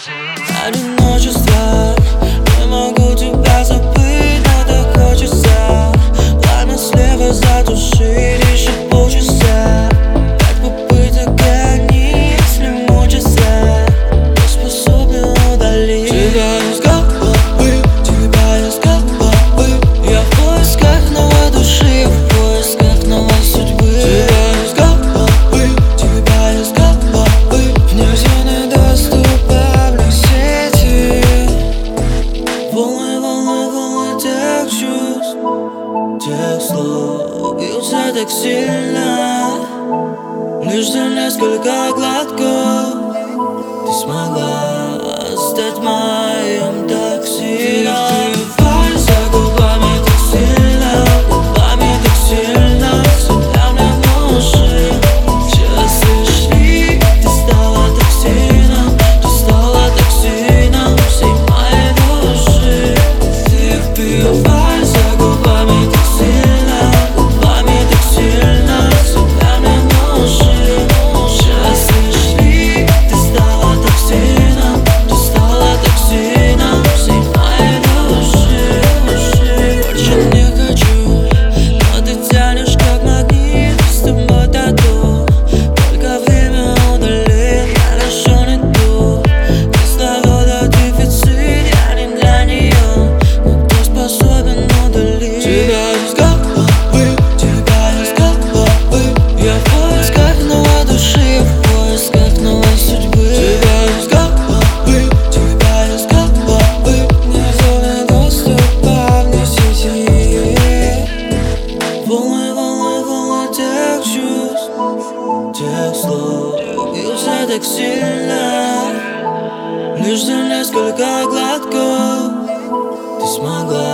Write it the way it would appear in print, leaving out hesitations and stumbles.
Одиночество, не могу тебя забыть, но так хочется. Пламя слева затушить еще полчаса. 5 попыток гони, если мучиться, не способен удалить тебя из головы, тебя из головы. Я в поисках новой души, в поисках новой судьбы. Тебя из головы, тебя из головы. Внезапный доступ в сети. Волны, волны, волны тех чувств, тех слов бьются так сильно. Лишь за несколько глотков ты смогла стать моим токсином. Ты за губами так сильно, губами так сильно, соляны души. Часы шли, ты стала токсином, ты стала токсином всей моей души. Ты впиваешь за губами так сильно, губами так сильно, соляны души. Часы шли, ты стала токсином, ты стала токсином всей моей души. Больше не хочу, но ты тянешь как магнит, с тобой тату. Только время удалит, я лишён иду. Кислорода дефицит, я не для нее, но кто способен удалить тебя из головы, тебя из головы. Я в поисках новой души, в поисках новой судьбы. Тебя из головы, тебя из головы. Внезапный доступ вне сети. Волны, волны, волны тех чувств, тех слов бьются так сильно. Лишь за несколько глотков ты смогла